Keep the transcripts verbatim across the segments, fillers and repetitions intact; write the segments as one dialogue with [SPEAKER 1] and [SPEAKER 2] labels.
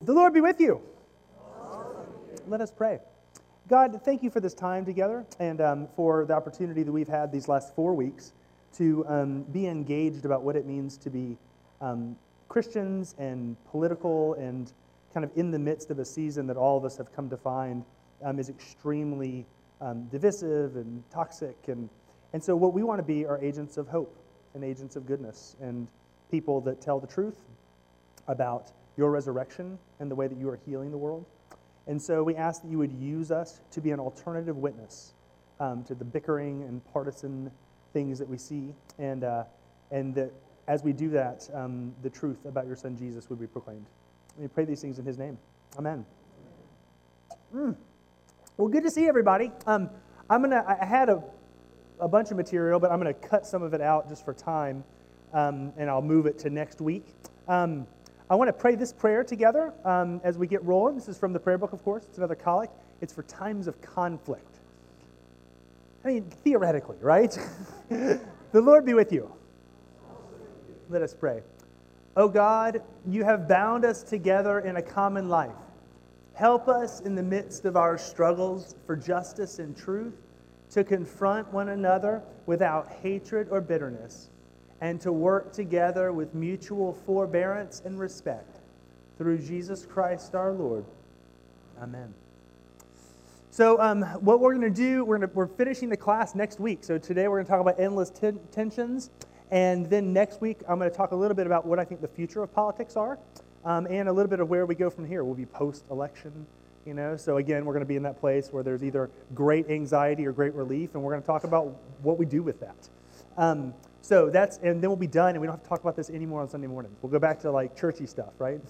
[SPEAKER 1] The Lord be with you. Let us pray. God, thank you for this time together and um, for the opportunity that we've had these last four weeks to um, be engaged about what it means to be um, Christians and political and kind of in the midst of a season that all of us have come to find um, is extremely um, divisive and toxic. And, and so what we want to be are agents of hope and agents of goodness and people that tell the truth about your resurrection and the way that you are healing the world. And so we ask that you would use us to be an alternative witness um, to the bickering and partisan things that we see, and uh, and that as we do that, um, the truth about your Son Jesus would be proclaimed. And we pray these things in His name. Amen. Mm. Well, good to see everybody. Um, I'm gonna. I had a a bunch of material, but I'm gonna cut some of it out just for time, um, and I'll move it to next week. Um, I want to pray this prayer together um, as we get rolling. This is from the prayer book, of course. It's another collect. It's for times of conflict. I mean, theoretically, right? The Lord be with you. Let us pray. Oh God, you have bound us together in a common life. Help us in the midst of our struggles for justice and truth to confront one another without hatred or bitterness, and to work together with mutual forbearance and respect. Through Jesus Christ our Lord. Amen. So um, what we're going to do, we're, gonna, we're finishing the class next week. So today we're going to talk about endless ten- tensions. And then next week I'm going to talk a little bit about what I think the future of politics are, um, and a little bit of where we go from here. We'll be post-election, you know. So again, we're going to be in that place where there's either great anxiety or great relief, and we're going to talk about what we do with that. Um, So that's, and then we'll be done, and we don't have to talk about this anymore on Sunday mornings. We'll go back to like churchy stuff, right?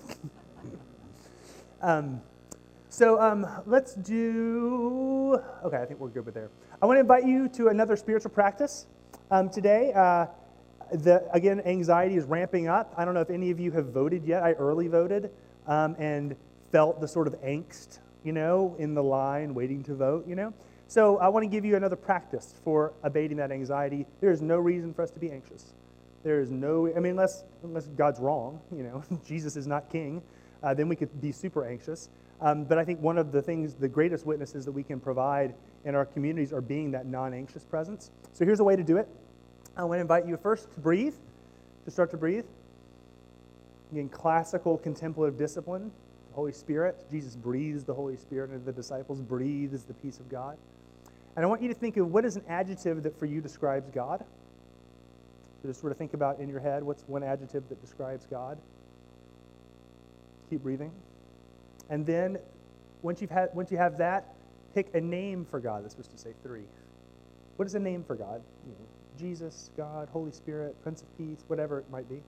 [SPEAKER 1] um, so um, let's do, okay, I think we're good with there. I want to invite you to another spiritual practice um, today. Uh, the, again, anxiety is ramping up. I don't know if any of you have voted yet. I early voted um, and felt the sort of angst, you know, in the line waiting to vote, you know. So I want to give you another practice for abating that anxiety. There is no reason for us to be anxious. There is no, I mean, unless, unless God's wrong, you know, Jesus is not king, uh, then we could be super anxious. Um, but I think one of the things, the greatest witnesses that we can provide in our communities are being that non-anxious presence. So here's a way to do it. I want to invite you first to breathe, to start to breathe. Again, classical contemplative discipline, the Holy Spirit. Jesus breathes the Holy Spirit into the disciples, breathes the peace of God. And I want you to think of what is an adjective that for you describes God. So just sort of think about in your head, what's one adjective that describes God? Keep breathing. And then once you've had, once you have that, pick a name for God. That's supposed to say three. What is a name for God? You know, Jesus, God, Holy Spirit, Prince of Peace, whatever it might be.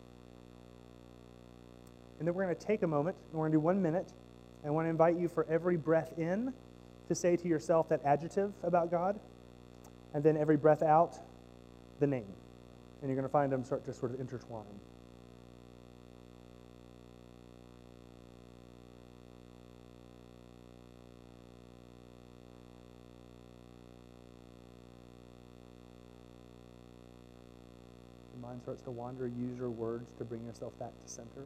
[SPEAKER 1] And then we're going to take a moment, and we're going to do one minute. And I want to invite you for every breath in to say to yourself that adjective about God, and then every breath out, the name. And you're going to find them start to sort of intertwine. Your mind starts to wander, use your words to bring yourself back to center.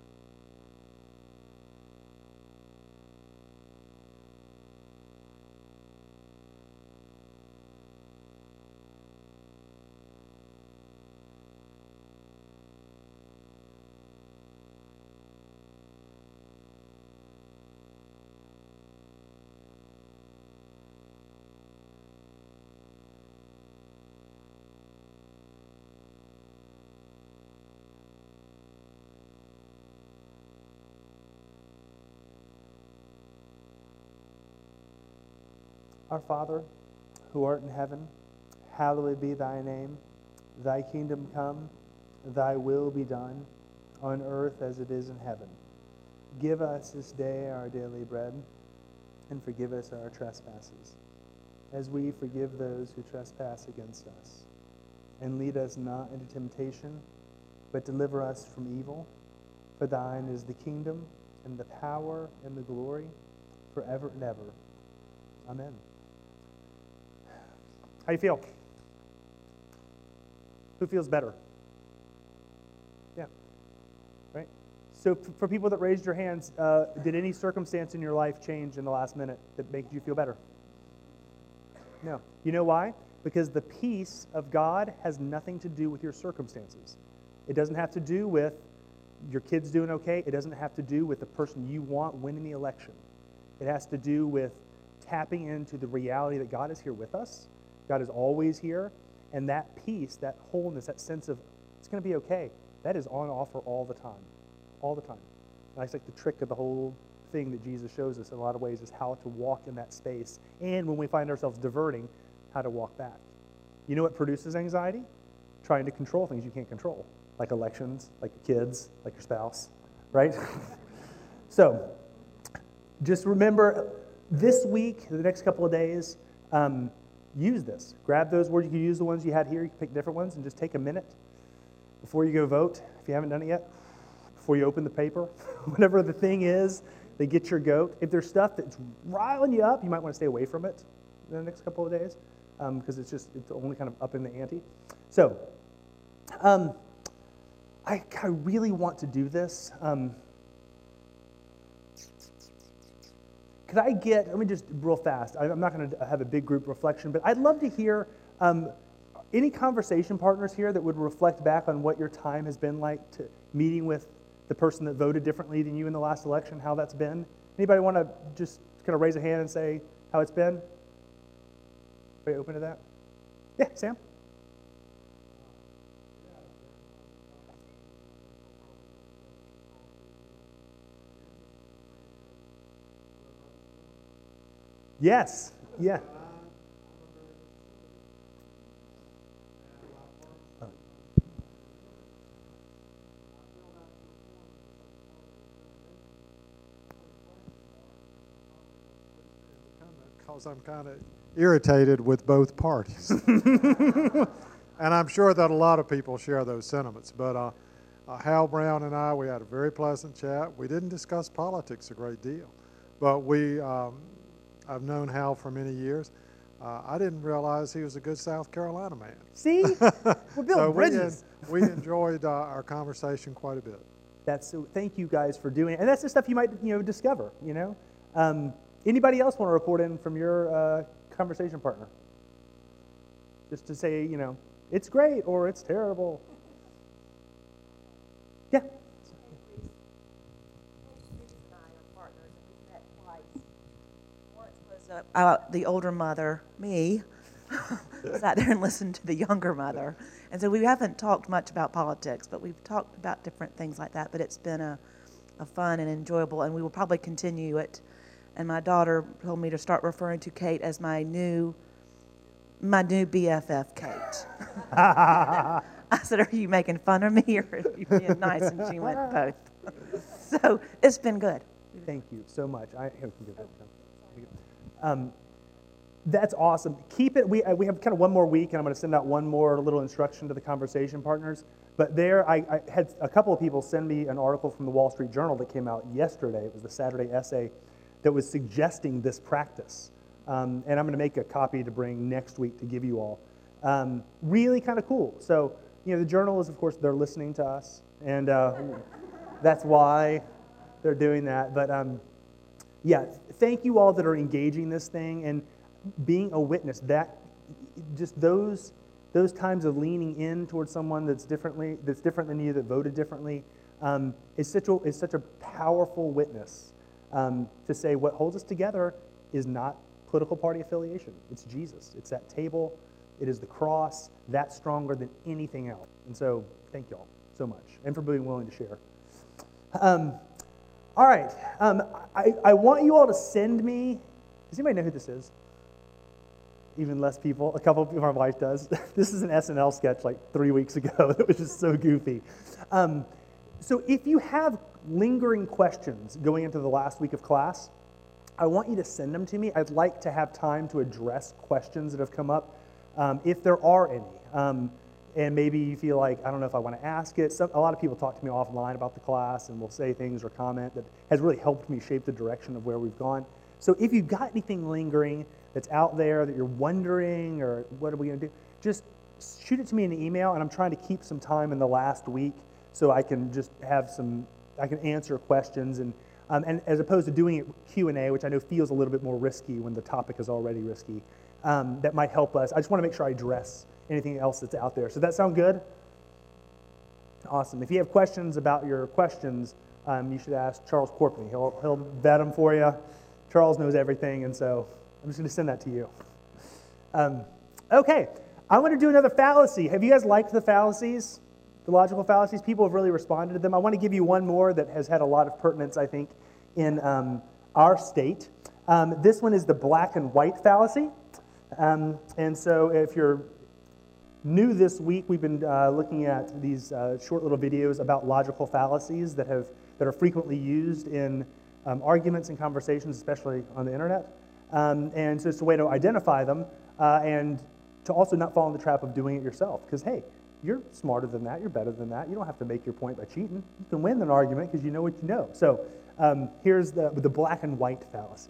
[SPEAKER 1] Our Father, who art in heaven, hallowed be thy name. Thy kingdom come, thy will be done, on earth as it is in heaven. Give us this day our daily bread, and forgive us our trespasses, as we forgive those who trespass against us. And lead us not into temptation, but deliver us from evil. For thine is the kingdom, and the power, and the glory, forever and ever. Amen. How you feel? Who feels better? Yeah. Right? So so f- for people that raised your hands, uh, did any circumstance in your life change in the last minute that made you feel better? No. You know why? Because the peace of God has nothing to do with your circumstances. It doesn't have to do with your kids doing okay. It doesn't have to do with the person you want winning the election. It has to do with tapping into the reality that God is here with us. God is always here. And that peace, that wholeness, that sense of it's going to be okay, that is on offer all the time. All the time. And that's like the trick of the whole thing that Jesus shows us in a lot of ways is how to walk in that space. And when we find ourselves diverting, how to walk back. You know what produces anxiety? Trying to control things you can't control, like elections, like your kids, like your spouse, right? So, just remember, this week, the next couple of days, um, use this. Grab those words. You can use the ones you had here. You can pick different ones and just take a minute before you go vote, if you haven't done it yet, before you open the paper, whatever the thing is that gets your goat. If there's stuff that's riling you up, you might want to stay away from it in the next couple of days because um, it's just, it's only kind of up in the ante. So, um, I, I really want to do this. Um, could I get, let me just real fast, I, I'm not going to have a big group reflection, but I'd love to hear um, any conversation partners here that would reflect back on what your time has been like to meeting with the person that voted differently than you in the last election, how that's been. Anybody want to just kind of raise a hand and say how it's been? Are you open to that? Yeah, Sam? Yes, yeah.
[SPEAKER 2] Because I'm kind of irritated with both parties. And I'm sure that a lot of people share those sentiments. But uh, uh, Hal Brown and I, we had a very pleasant chat. We didn't discuss politics a great deal. But we, um, I've known Hal for many years. Uh, I didn't realize he was a good South Carolina man.
[SPEAKER 1] See? We're building
[SPEAKER 2] so
[SPEAKER 1] bridges.
[SPEAKER 2] We, en- we enjoyed uh, our conversation quite a bit.
[SPEAKER 1] That's, so thank you guys for doing it. And that's the stuff you might, you know, discover, you know? Um, anybody else want to report in from your uh, conversation partner? Just to say, you know, it's great or it's terrible. Yeah.
[SPEAKER 3] Uh, the older mother, me, sat there and listened to the younger mother. And so we haven't talked much about politics, but we've talked about different things like that. But it's been a, a fun and enjoyable, and we will probably continue it. And my daughter told me to start referring to Kate as my new, my new B F F, Kate. I said, are you making fun of me or are you being nice? And she went, both. So it's been good.
[SPEAKER 1] Thank you so much. I, here, we can go. Um, that's awesome. Keep it. We, uh, we have kind of one more week, and I'm going to send out one more little instruction to the conversation partners. But there, I, I had a couple of people send me an article from the Wall Street Journal that came out yesterday. It was the Saturday essay that was suggesting this practice. Um, and I'm going to make a copy to bring next week to give you all. Um, really kind of cool. So, you know, the Journal is, of course, they're listening to us, and uh, that's why they're doing that. But um, yeah, thank you all that are engaging this thing and being a witness. That just those those times of leaning in towards someone that's differently that's different than you, that voted differently, um, is such a is such a powerful witness um, to say what holds us together is not political party affiliation. It's Jesus. It's that table. It is the cross. That's stronger than anything else. And so, thank you all so much, and for being willing to share. Um, all right. Um, I, I want you all to send me. Does anybody know who this is? Even less people. A couple of people, my wife does. This is an S N L sketch like three weeks ago. It was just so goofy. Um, so if you have lingering questions going into the last week of class, I want you to send them to me. I'd like to have time to address questions that have come up, um, if there are any. Um, and maybe you feel like, I don't know if I want to ask it. Some, a lot of people talk to me offline about the class and will say things or comment that has really helped me shape the direction of where we've gone. So if you've got anything lingering that's out there that you're wondering or what are we going to do, just shoot it to me in an email, and I'm trying to keep some time in the last week so I can just have some I can answer questions, and um, and as opposed to doing it Q and A, which I know feels a little bit more risky when the topic is already risky. Um, that might help us. I just want to make sure I address anything else that's out there. So does that sound good? Awesome. If you have questions about your questions, um, you should ask Charles Corpney. He'll he'll vet them for you. Charles knows everything, and so I'm just going to send that to you. Um, okay, I want to do another fallacy. Have you guys liked the fallacies? The logical fallacies? People have really responded to them. I want to give you one more that has had a lot of pertinence, I think, in um, our state. Um, this one is the black and white fallacy. Um, and so if you're new this week, we've been uh, looking at these uh, short little videos about logical fallacies that have that are frequently used in um, arguments and conversations, especially on the internet. Um, and so it's a way to identify them uh, and to also not fall in the trap of doing it yourself. Because, hey, you're smarter than that, you're better than that. You don't have to make your point by cheating. You can win an argument because you know what you know. So um, here's the, the black and white fallacy.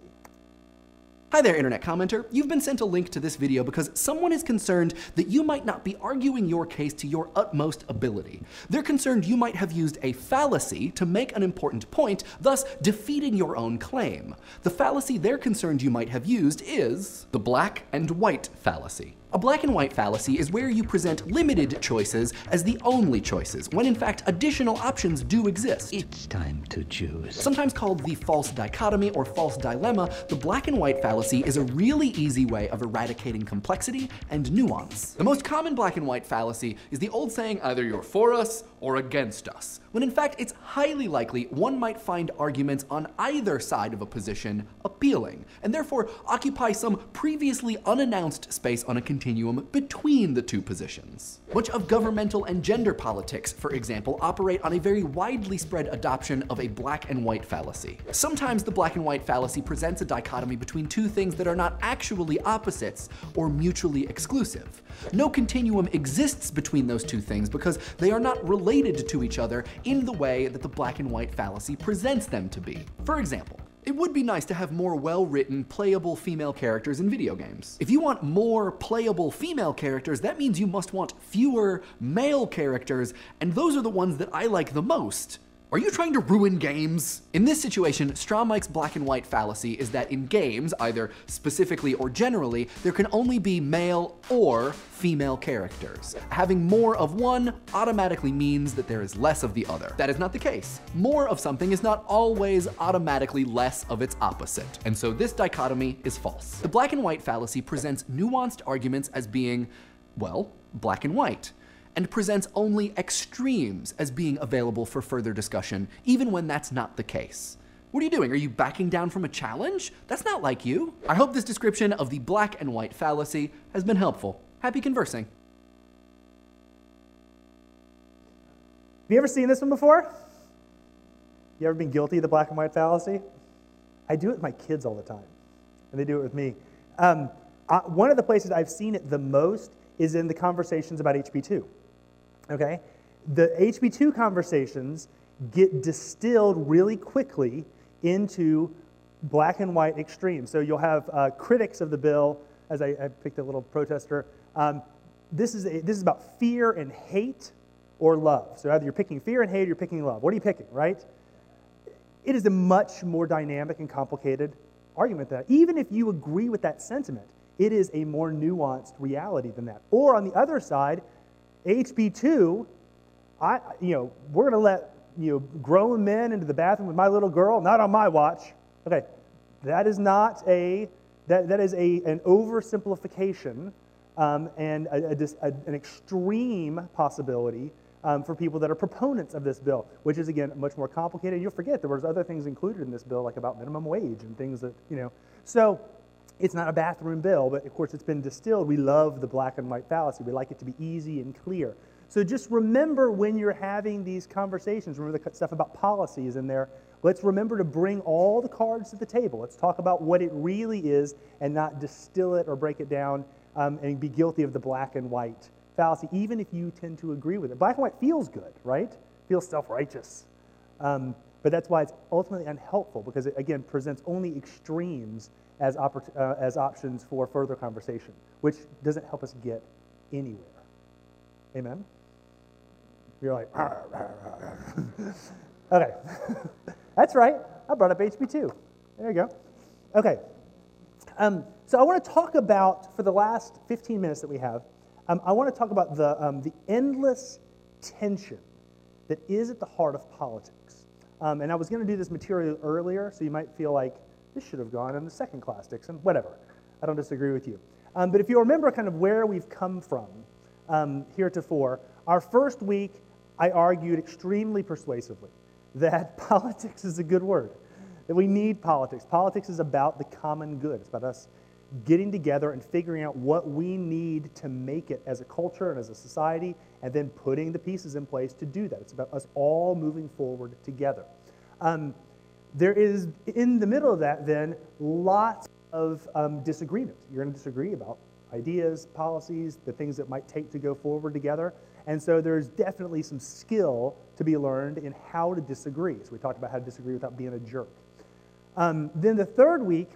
[SPEAKER 4] Hi there, internet commenter. You've been sent a link to this video because someone is concerned that you might not be arguing your case to your utmost ability. They're concerned you might have used a fallacy to make an important point, thus defeating your own claim. The fallacy they're concerned you might have used is the black and white fallacy. A black and white fallacy is where you present limited choices as the only choices, when in fact additional options do exist.
[SPEAKER 5] It's time to choose.
[SPEAKER 4] Sometimes called the false dichotomy or false dilemma, the black and white fallacy is a really easy way of eradicating complexity and nuance. The most common black and white fallacy is the old saying, either you're for us or against us, when in fact it's highly likely one might find arguments on either side of a position appealing, and therefore occupy some previously unannounced space on a continuum between the two positions. Much of governmental and gender politics, for example, operate on a very widely spread adoption of a black and white fallacy. Sometimes the black and white fallacy presents a dichotomy between two things that are not actually opposites or mutually exclusive. No continuum exists between those two things because they are not related to each other in the way that the black and white fallacy presents them to be. For example, it would be nice to have more well-written, playable female characters in video games. If you want more playable female characters, that means you must want fewer male characters, and those are the ones that I like the most. Are you trying to ruin games? In this situation, Straw Mike's black and white fallacy is that in games, either specifically or generally, there can only be male or female characters. Having more of one automatically means that there is less of the other. That is not the case. More of something is not always automatically less of its opposite, and so this dichotomy is false. The black and white fallacy presents nuanced arguments as being, well, black and white, and presents only extremes as being available for further discussion, even when that's not the case. What are you doing? Are you backing down from a challenge? That's not like you. I hope this description of the black and white fallacy has been helpful. Happy conversing.
[SPEAKER 1] Have you ever seen this one before? You ever been guilty of the black and white fallacy? I do it with my kids all the time, and they do it with me. Um, I, one of the places I've seen it the most is in the conversations about H B two. Okay? The H B two conversations get distilled really quickly into black and white extremes. So you'll have uh, critics of the bill, as I, I picked a little protester. Um, this is a, this is about fear and hate or love. So either you're picking fear and hate or you're picking love. What are you picking, right? It is a much more dynamic and complicated argument than that. Even if you agree with that sentiment, it is a more nuanced reality than that. Or on the other side, H B two, I, you know, we're going to let you know grown men into the bathroom with my little girl, not on my watch. Okay, that is not a that that is a an oversimplification um, and a, a, a, an extreme possibility um, for people that are proponents of this bill, which is again much more complicated. You'll forget there was other things included in this bill, like about minimum wage and things that you know. So. It's not a bathroom bill, but of course it's been distilled. We love the black and white fallacy. We like it to be easy and clear. So just remember when you're having these conversations, remember the stuff about policies in there. Let's remember to bring all the cards to the table. Let's talk about what it really is and not distill it or break it down um, and be guilty of the black and white fallacy, even if you tend to agree with it. Black and white feels good, right? Feels self-righteous. Um, but that's why it's ultimately unhelpful because it, again, presents only extremes as, oppor- uh, as options for further conversation, which doesn't help us get anywhere. Amen? You're like, arr, arr, arr. Okay. That's right. I brought up H B two. There you go. Okay. Um, so I want to talk about, for the last fifteen minutes that we have, um, I want to talk about the, um, the endless tension that is at the heart of politics. Um, and I was going to do this material earlier, so you might feel like this should have gone in the second class, Dixon. Whatever. I don't disagree with you. Um, but if you remember kind of where we've come from um, heretofore, our first week I argued extremely persuasively that politics is a good word, that we need politics. Politics is about the common good. It's about us getting together and figuring out what we need to make it as a culture and as a society, and then putting the pieces in place to do that. It's about us all moving forward together. Um, there is, in the middle of that, then, lots of um, disagreement. You're going to disagree about ideas, policies, the things that might take to go forward together. And so there's definitely some skill to be learned in how to disagree. So we talked about how to disagree without being a jerk. Um, then the third week,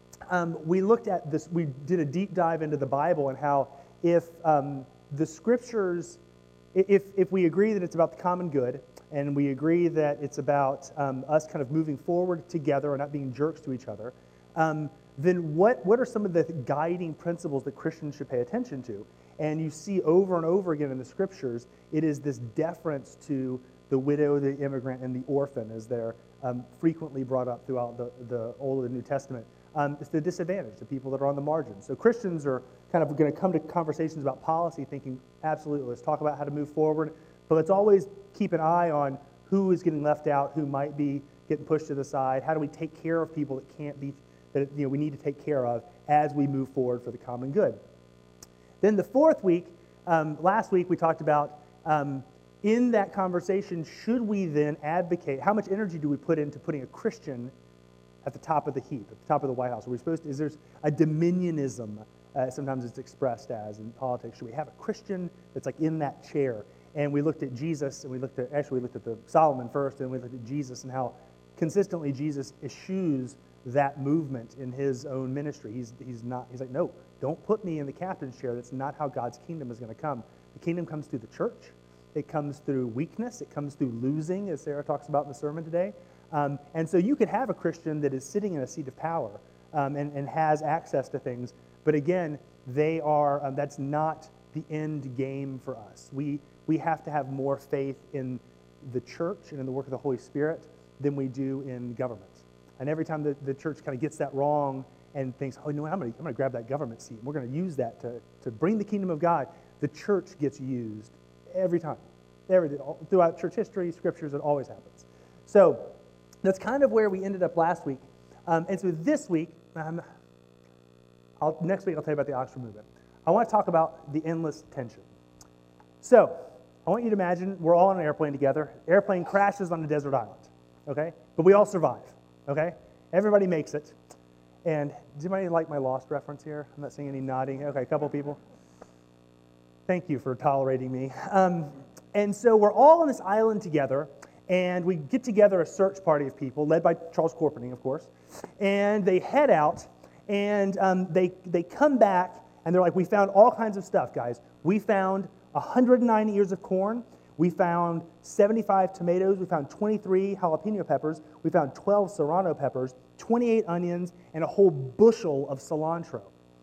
[SPEAKER 1] um, we looked at this, we did a deep dive into the Bible and how if um, the scriptures, if, if we agree that it's about the common good, and we agree that it's about um, us kind of moving forward together and not being jerks to each other, um, then what, what are some of the guiding principles that Christians should pay attention to? And you see over and over again in the scriptures, it is this deference to the widow, the immigrant, and the orphan, as they're um, frequently brought up throughout the, the Old and New Testament. Um, it's the disadvantage, the people that are on the margins. So Christians are kind of going to come to conversations about policy thinking, absolutely, let's talk about how to move forward, but let's always keep an eye on who is getting left out, who might be getting pushed to the side. How do we take care of people that can't be, that you know, we need to take care of as we move forward for the common good? Then the fourth week, um, last week we talked about um, in that conversation, should we then advocate, how much energy do we put into putting a Christian at the top of the heap, at the top of the White House? Are we supposed to, is there a dominionism, uh, sometimes it's expressed as in politics? Should we have a Christian that's like in that chair? And we looked at Jesus, and we looked at, actually we looked at the Solomon first, and we looked at Jesus and how consistently Jesus eschews that movement in his own ministry. He's, he's not, he's like, no, don't put me in the captain's chair. That's not how God's kingdom is going to come. The kingdom comes through the church. It comes through weakness. It comes through losing, as Sarah talks about in the sermon today. Um, and so you could have a Christian that is sitting in a seat of power um, and, and has access to things, but again, they are, um, that's not the end game for us. We, we have to have more faith in the church and in the work of the Holy Spirit than we do in government. And every time the, the church kind of gets that wrong and thinks, oh, you know what, I'm going to I'm going to grab that government seat, and we're going to use that to, to bring the kingdom of God, the church gets used every time. Every, all, throughout church history, scriptures, it always happens. So that's kind of where we ended up last week. Um, and so this week, um, I'll, next week I'll tell you about the Oxford movement. I want to talk about the endless tension. So I want you to imagine we're all on an airplane together. Airplane crashes on a desert island, okay? But we all survive, okay? Everybody makes it. And does anybody like my Lost reference here? I'm not seeing any nodding. Okay, a couple people. Thank you for tolerating me. Um, and so we're all on this island together, and we get together a search party of people, led by Charles Corpening, of course, and they head out, and um, they, they come back, and they're like, we found all kinds of stuff, guys. We found one hundred nine ears of corn. We found seventy-five tomatoes. We found twenty-three jalapeno peppers. We found twelve serrano peppers, twenty-eight onions, and a whole bushel of cilantro.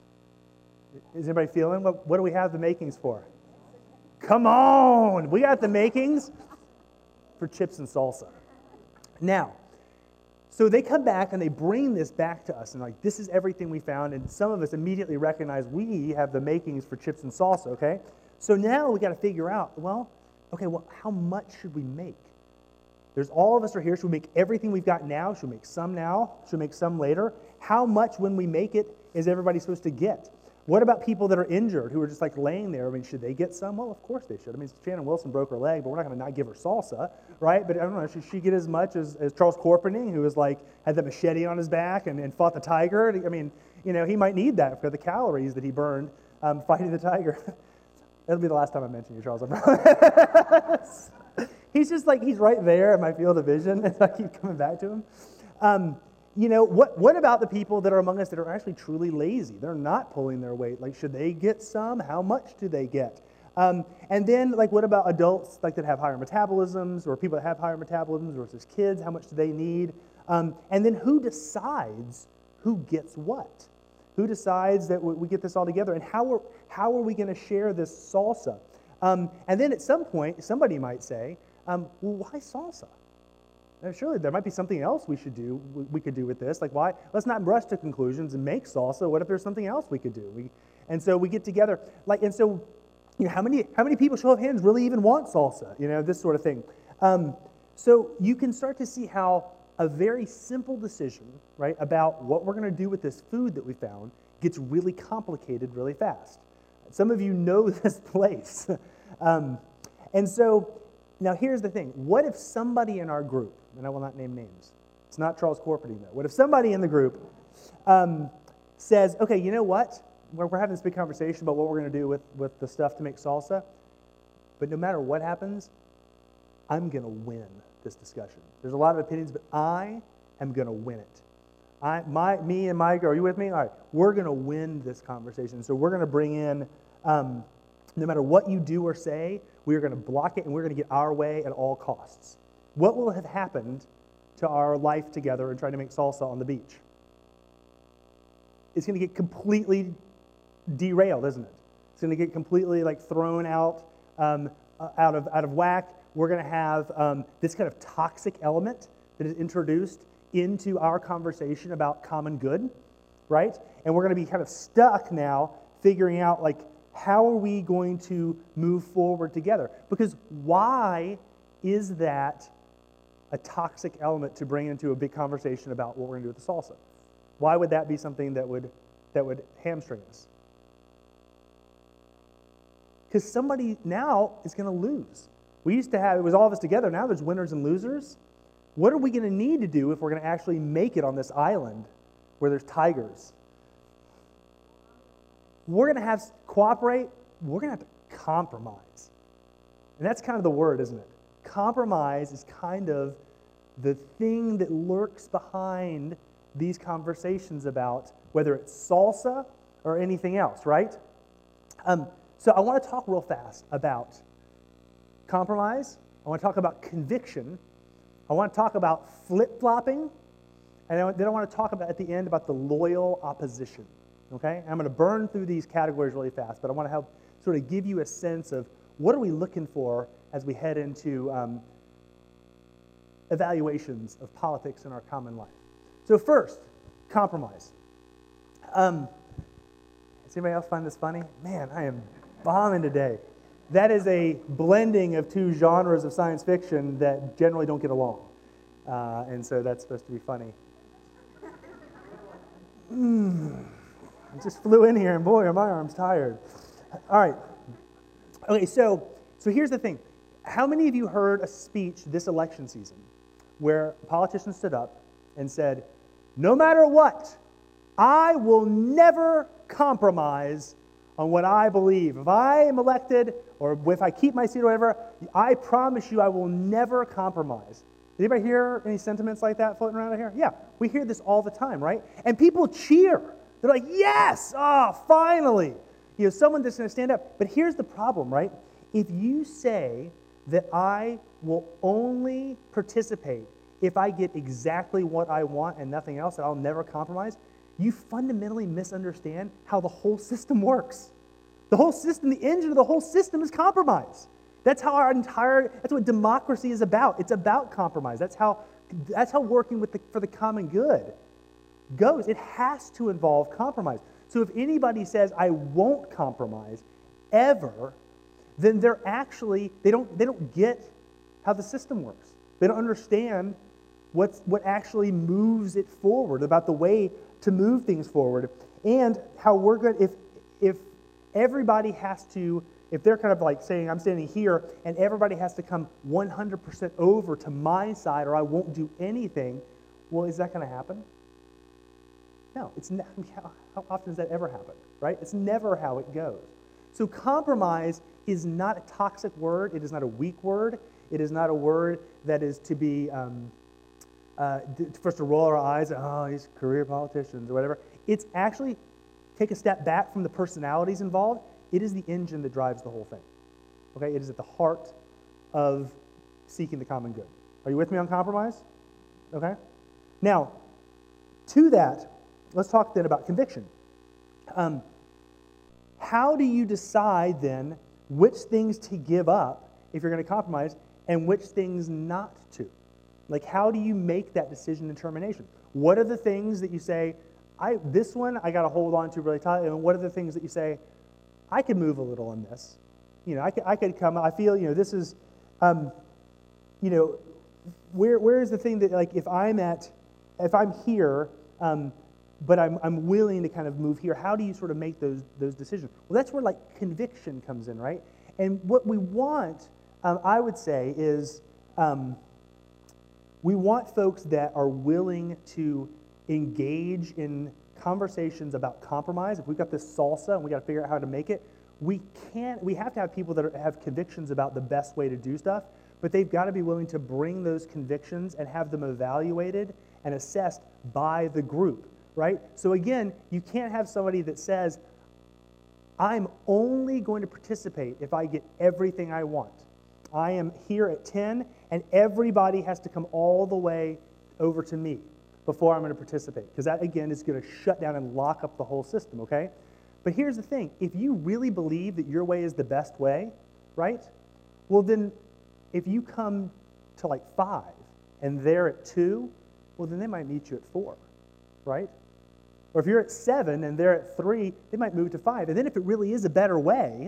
[SPEAKER 1] Is anybody feeling? What, what do we have the makings for? Come on! We got the makings for chips and salsa. Now, so they come back and they bring this back to us and like, this is everything we found, and some of us immediately recognize we have the makings for chips and salsa, okay? So now we got to figure out, well, okay, well, how much should we make? There's all of us are here. Should we make everything we've got now? Should we make some now? Should we make some later? How much when we make it is everybody supposed to get? What about people that are injured who are just like laying there? I mean, should they get some? Well, of course they should. I mean, Shannon Wilson broke her leg, but we're not going to not give her salsa, right? But I don't know, should she get as much as, as Charles Corpening, who was like, had the machete on his back and, and fought the tiger? I mean, you know, he might need that for the calories that he burned um, fighting the tiger. That'll be the last time I mention you, Charles. I promise. He's just like, he's right there in my field of vision, and I keep coming back to him. Um, You know, what, what about the people that are among us that are actually truly lazy? They're not pulling their weight. Like, should they get some? How much do they get? Um, and then, like, what about adults, like, that have higher metabolisms, or people that have higher metabolisms versus kids? How much do they need? Um, and then who decides who gets what? Who decides that we get this all together? And how are, how are we going to share this salsa? Um, and then at some point, somebody might say, um, well, why salsa? Now, surely there might be something else we should do, we could do with this. Like, why? Let's not rush to conclusions and make salsa. What if there's something else we could do? We, and so we get together, like, and so, you know, how many, how many people, show of hands, really even want salsa? You know, this sort of thing. Um, so you can start to see how a very simple decision, right, about what we're going to do with this food that we found gets really complicated really fast. Some of you know this place. um, and so now here's the thing. What if somebody in our group, and I will not name names, it's not Charles Corpeting though, what if somebody in the group um, says, okay, you know what? We're, we're having this big conversation about what we're going to do with, with the stuff to make salsa, but no matter what happens, I'm going to win this discussion. There's a lot of opinions, but I am going to win it. I, my, me and Mike, are you with me? All right, we're going to win this conversation. So we're going to bring in, um, no matter what you do or say, we are going to block it and we're going to get our way at all costs. What will have happened to our life together and trying to make salsa on the beach? It's going to get completely derailed, isn't it? It's going to get completely like thrown out, um, out of out of whack. We're going to have um, this kind of toxic element that is introduced into our conversation about common good, right? And we're going to be kind of stuck now figuring out, like, how are we going to move forward together? Because why is that a toxic element to bring into a big conversation about what we're going to do with the salsa? Why would that be something that would, that would hamstring us? Because somebody now is going to lose. We used to have, it was all of us together. Now there's winners and losers. What are we going to need to do if we're going to actually make it on this island where there's tigers? We're going to have cooperate. We're going to have to compromise. And that's kind of the word, isn't it? Compromise is kind of the thing that lurks behind these conversations about whether it's salsa or anything else, right? Um, so I want to talk real fast about compromise. I want to talk about conviction. I want to talk about flip-flopping. And then I want to talk about, at the end, about the loyal opposition. Okay? And I'm going to burn through these categories really fast, but I want to help sort of give you a sense of what are we looking for as we head into um, evaluations of politics in our common life. So first, compromise. Um, does anybody else find this funny? Man, I am bombing today. That is a blending of two genres of science fiction that generally don't get along. Uh, and so that's supposed to be funny. Mm, I just flew in here, and boy, are my arms tired. All right. Okay, so, so here's the thing. How many of you heard a speech this election season where a politician stood up and said, no matter what, I will never compromise on what I believe. If I am elected, or if I keep my seat or whatever, I promise you I will never compromise. Did anybody hear any sentiments like that floating around here? Yeah, we hear this all the time, right? And people cheer. They're like, yes, oh, finally. You know, someone that's going to stand up. But here's the problem, right? If you say that I will only participate if I get exactly what I want and nothing else, that I'll never compromise, you fundamentally misunderstand how the whole system works. The whole system, the engine of the whole system is compromise. That's how our entire, that's what democracy is about. It's about compromise. That's how, that's how working with the, for the common good goes. It has to involve compromise. So if anybody says, I won't compromise ever, then they're actually, they don't, they don't get how the system works. They don't understand what's, what actually moves it forward, about the way to move things forward, and how we're going, if, if everybody has to, if they're kind of like saying, I'm standing here, and everybody has to come one hundred percent over to my side, or I won't do anything, well, is that going to happen? No, it's not. How, how often does that ever happen, right? It's never how it goes. So compromise is not a toxic word. It is not a weak word. It is not a word that is to be, um, uh, for us to roll our eyes, oh, these career politicians or whatever. It's actually, take a step back from the personalities involved. It is the engine that drives the whole thing. Okay, it is at the heart of seeking the common good. Are you with me on compromise? Okay. Now, to that, let's talk then about conviction. Um, how do you decide then which things to give up if you're going to compromise and which things not to? Like, how do you make that decision and determination? What are the things that you say, I this one I got to hold on to really tightly, and what are the things that you say, I could move a little on this? You know, I could, I could come, I feel, you know, this is, um, you know, where where is the thing that, like, if I'm at, if I'm here, um, but I'm I'm willing to kind of move here, how do you sort of make those those decisions? Well, that's where, like, conviction comes in, right? And what we want, um, I would say, is um, we want folks that are willing to engage in conversations about compromise. If we've got this salsa and we got to figure out how to make it, we can't. We have to have people that are, have convictions about the best way to do stuff, but they've got to be willing to bring those convictions and have them evaluated and assessed by the group, right? So again, you can't have somebody that says, I'm only going to participate if I get everything I want. I am here at ten, and everybody has to come all the way over to me before I'm going to participate, because that, again, is going to shut down and lock up the whole system, okay? But here's the thing. If you really believe that your way is the best way, right, well then, if you come to like five and they're at two, well then they might meet you at four, right? Or if you're at seven and they're at three, they might move to five. And then if it really is a better way,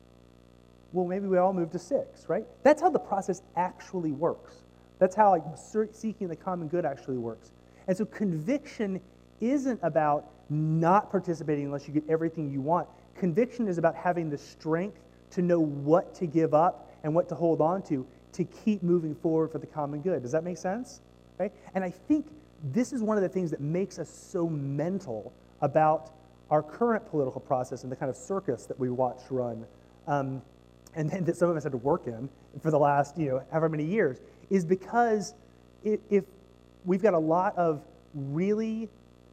[SPEAKER 1] well, maybe we all move to six, right? That's how the process actually works. That's how, like, seeking the common good actually works. And so conviction isn't about not participating unless you get everything you want. Conviction is about having the strength to know what to give up and what to hold on to to keep moving forward for the common good. Does that make sense? Right? And I think this is one of the things that makes us so mental about our current political process and the kind of circus that we watch run, um, and then that some of us had to work in for the last, you know, however many years, is because if, if we've got a lot of really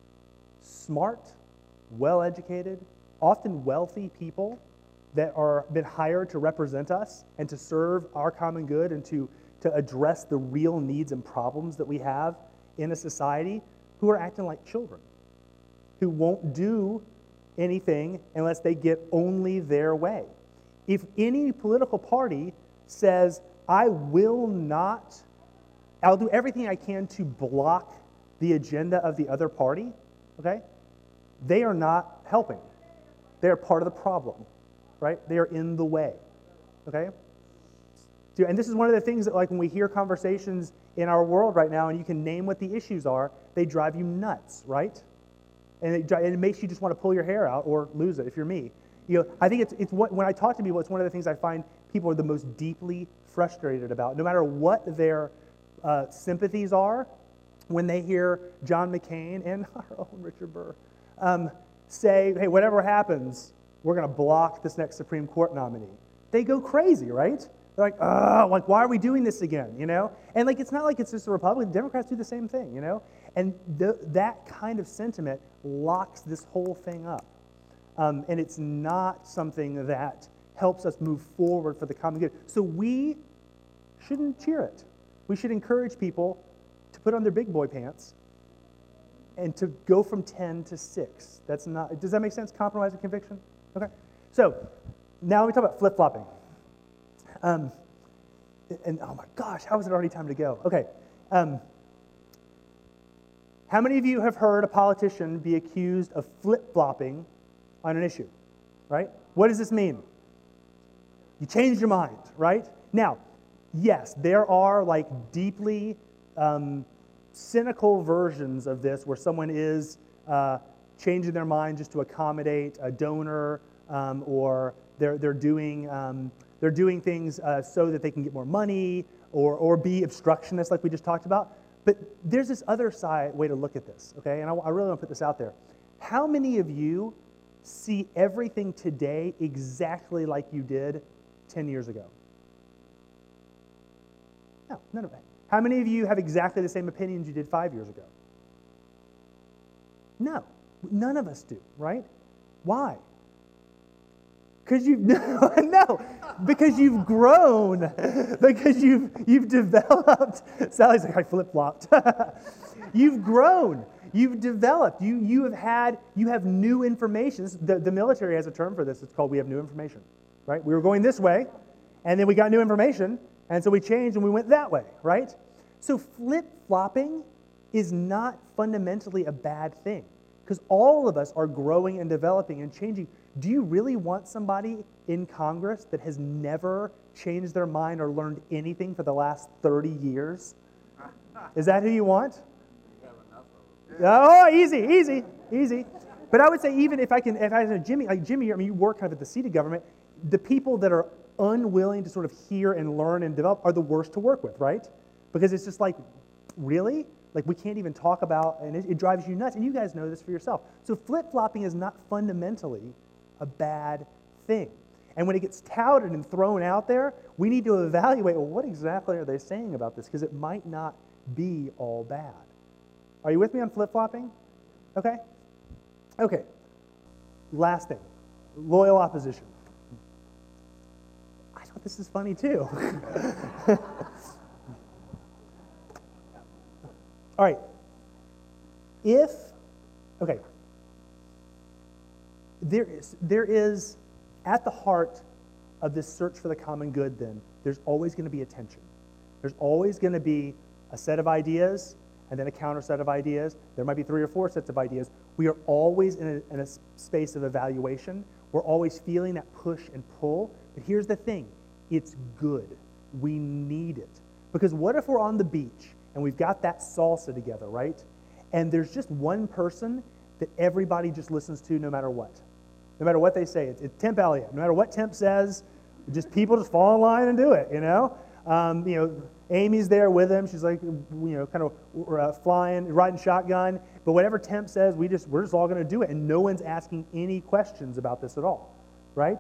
[SPEAKER 1] smart, well-educated, often wealthy people that are been hired to represent us and to serve our common good and to, to address the real needs and problems that we have in a society, who are acting like children, who won't do anything unless they get only their way. If any political party says, I will not, I'll do everything I can to block the agenda of the other party, okay, they are not helping. They are part of the problem, right? They are in the way, okay? And this is one of the things that, like, when we hear conversations in our world right now and you can name what the issues are, they drive you nuts, right? And it, and it makes you just want to pull your hair out or lose it if you're me. You know, I think it's, it's what, when I talk to people, it's one of the things I find people are the most deeply frustrated about. No matter what their uh, sympathies are, when they hear John McCain and our own Richard Burr um, say, hey, whatever happens, we're going to block this next Supreme Court nominee. They go crazy, right? They're like, oh, like, why are we doing this again, you know? And, like, it's not like it's just the Republicans. Democrats do the same thing, you know? And the, that kind of sentiment locks this whole thing up. Um, and it's not something that helps us move forward for the common good. So we shouldn't cheer it. We should encourage people to put on their big boy pants and to go from ten to six. That's not, does that make sense? Compromise and conviction? Okay. So now we talk about flip-flopping. Um, and oh my gosh, how is it already time to go? Okay. Um, how many of you have heard a politician be accused of flip-flopping on an issue, right? What does this mean? You changed your mind, right? Now, yes, there are, like, deeply um, cynical versions of this where someone is uh, changing their mind just to accommodate a donor, um, or they're they're doing um, they're doing things uh, so that they can get more money, or or be obstructionists like we just talked about. But there's this other side way to look at this, okay? And I, I really want to put this out there. How many of you see everything today exactly like you did ten years ago? No, none of it. How many of you have exactly the same opinions you did five years ago? No, none of us do, right? Why? Because you've no, no, because you've grown, because you've you've developed. Sally's like, I flip flopped. You've grown. You've developed. You you have had. You have new information. This, the the military has a term for this. It's called we have new information. Right? We were going this way, and then we got new information, and so we changed and we went that way. Right? So flip flopping is not fundamentally a bad thing, because all of us are growing and developing and changing. Do you really want somebody in Congress that has never changed their mind or learned anything for the last thirty years? Is that who you want? Oh, easy, easy, easy. But I would say even if I can, if I said Jimmy, like Jimmy, I mean, you work kind of at the seat of government, the people that are unwilling to sort of hear and learn and develop are the worst to work with, right? Because it's just like, really? Like we can't even talk about, and it, it drives you nuts. And you guys know this for yourself. So flip-flopping is not fundamentally a bad thing. And when it gets touted and thrown out there, we need to evaluate, well, what exactly are they saying about this? Because it might not be all bad. Are you with me on flip-flopping? Okay? Okay. Last thing, loyal opposition. I thought this is funny too. All right. If, okay, there is, there is, at the heart of this search for the common good then, there's always going to be a tension. There's always going to be a set of ideas and then a counter set of ideas. There might be three or four sets of ideas. We are always in a, in a space of evaluation. We're always feeling that push and pull. But here's the thing. It's good. We need it. Because what if we're on the beach and we've got that salsa together, right? And there's just one person that everybody just listens to no matter what. No matter what they say. It's, it's Temp Elliott. No matter what Temp says, just people just fall in line and do it, you know? Um, you know, Amy's there with him. She's like, you know, kind of uh, flying, riding shotgun. But whatever Temp says, we just, we're just all going to do it. And no one's asking any questions about this at all, right?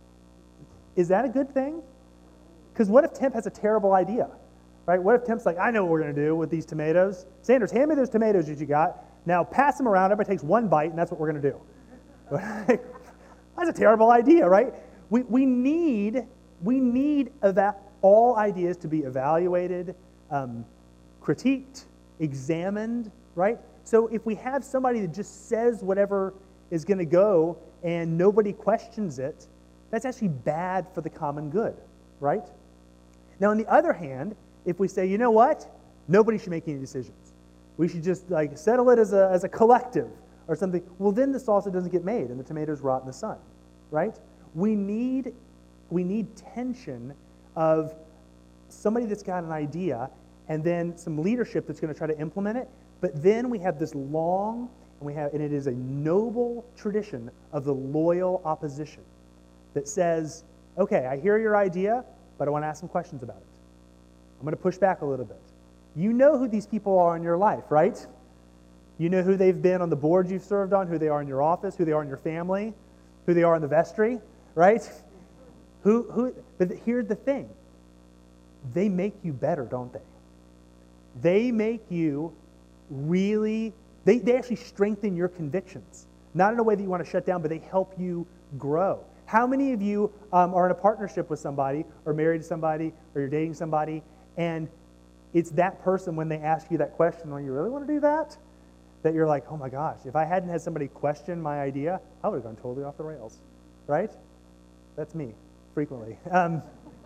[SPEAKER 1] Is that a good thing? Because what if Temp has a terrible idea? Right? What if Temp's like, I know what we're going to do with these tomatoes. Sanders, hand me those tomatoes that you got. Now pass them around. Everybody takes one bite, and that's what we're going to do. That's a terrible idea, right? We, we need, we need eva- all ideas to be evaluated, um, critiqued, examined, right? So if we have somebody that just says whatever is going to go and nobody questions it, that's actually bad for the common good, right? Now, on the other hand, if we say, you know what, nobody should make any decisions. We should just like settle it as a, as a collective or something. Well, then the salsa doesn't get made and the tomatoes rot in the sun, right? We need, we need tension of somebody that's got an idea and then some leadership that's going to try to implement it. But then we have this long, and we have, and it is a noble tradition of the loyal opposition that says, okay, I hear your idea, but I want to ask some questions about it. I'm going to push back a little bit. You know who these people are in your life, right? You know who they've been on the board you've served on, who they are in your office, who they are in your family, who they are in the vestry, right? Who, who, but here's the thing. They make you better, don't they? They make you really, they, they actually strengthen your convictions. Not in a way that you want to shut down, but they help you grow. How many of you um, are in a partnership with somebody, or married to somebody, or you're dating somebody, and it's that person when they ask you that question, well, you really want to do that? That you're like, oh my gosh, if I hadn't had somebody question my idea, I would have gone totally off the rails, right? That's me, frequently. Um,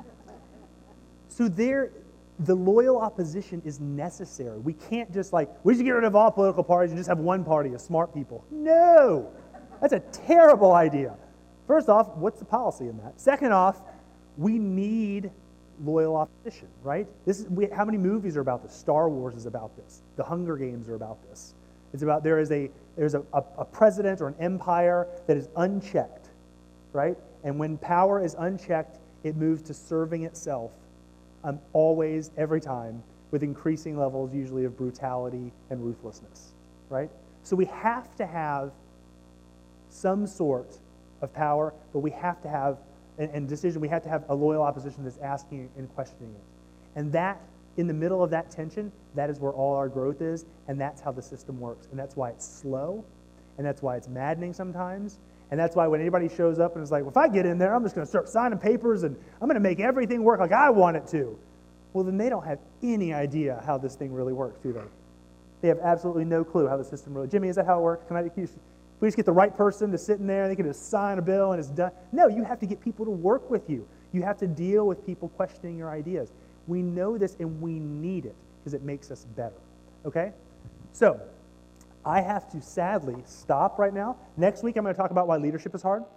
[SPEAKER 1] so there, the loyal opposition is necessary. We can't just like, we should get rid of all political parties and just have one party of smart people. No, that's a terrible idea. First off, what's the policy in that? Second off, we need loyal opposition, right? This is we, how many movies are about this? Star Wars is about this. The Hunger Games are about this. It's about there is a there's a, a, a president or an empire that is unchecked, right? And when power is unchecked, it moves to serving itself, um, always, every time, with increasing levels usually of brutality and ruthlessness, right? So we have to have some sort of power, but we have to have And, and decision, we have to have a loyal opposition that's asking and questioning it. And that, in the middle of that tension, that is where all our growth is, and that's how the system works. And that's why it's slow, and that's why it's maddening sometimes, And that's why when anybody shows up and is like, well, if I get in there, I'm just going to start signing papers and I'm going to make everything work like I want it to. Well, then they don't have any idea how this thing really works, do they? They have absolutely no clue how the system really... Jimmy, is that how it works? Can I, can you, we just get the right person to sit in there and they can just sign a bill and it's done? No, you have to get people to work with you. You have to deal with people questioning your ideas. We know this and we need it because it makes us better, okay? So, I have to sadly stop right now. Next week I'm going to talk about why leadership is hard.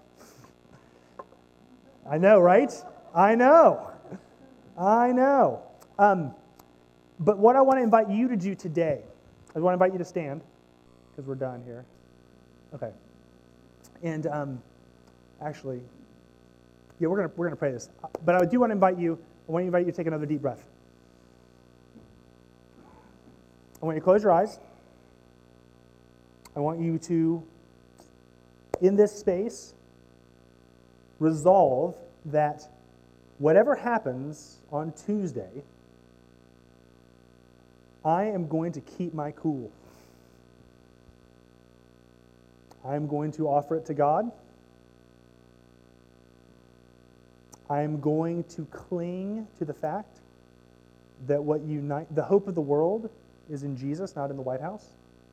[SPEAKER 1] I know, right? I know. I know. Um, but what I want to invite you to do today, I want to invite you to stand, because we're done here. Okay. And um, actually, yeah, we're going to we're going to pray this. But I do want to invite you, I want to invite you to take another deep breath. I want you to close your eyes. I want you to, in this space, resolve that whatever happens on Tuesday, I am going to keep my cool. I'm going to offer it to God. I'm going to cling to the fact that what unite, the hope of the world is in Jesus, not in the White House.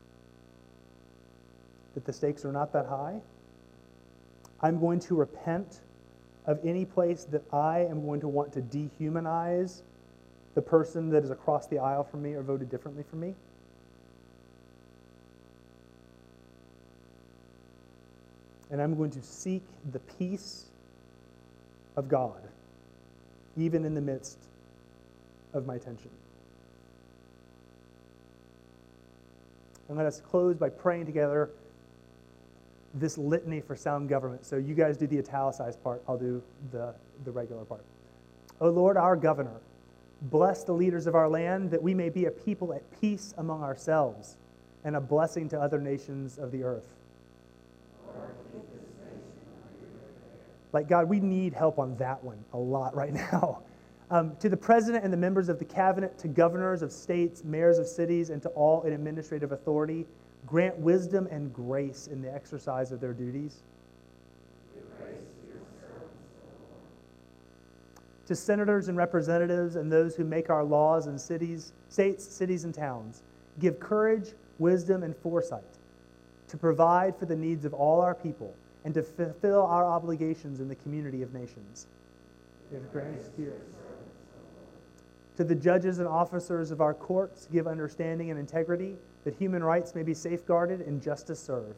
[SPEAKER 1] That the stakes are not that high. I'm going to repent of any place that I am going to want to dehumanize the person that is across the aisle from me or voted differently from me. And I'm going to seek the peace of God, even in the midst of my tension. And let us close by praying together this litany for sound government. So you guys do the italicized part, I'll do the, the regular part. O Lord, our governor, bless the leaders of our land that we may be a people at peace among ourselves and a blessing to other nations of the earth. Like, God, we need help on that one a lot right now. Um, to the president and the members of the cabinet, to governors of states, mayors of cities, and to all in administrative authority, grant wisdom and grace in the exercise of their duties. To senators and representatives and those who make our laws in cities, states, cities, and towns, give courage, wisdom, and foresight to provide for the needs of all our people and to fulfill our obligations in the community of nations. Give grace to your To the judges and officers of our courts, give understanding and integrity, that human rights may be safeguarded and justice served.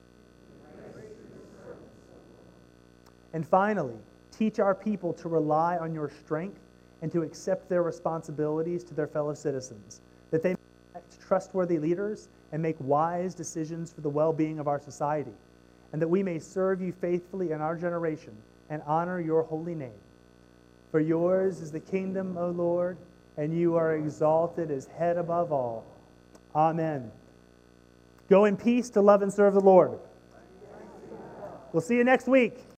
[SPEAKER 1] And finally, teach our people to rely on your strength and to accept their responsibilities to their fellow citizens, that they may elect trustworthy leaders and make wise decisions for the well-being of our society, and that we may serve you faithfully in our generation and honor your holy name. For yours is the kingdom, O Lord, and you are exalted as head above all. Amen. Go in peace to love and serve the Lord. We'll see you next week.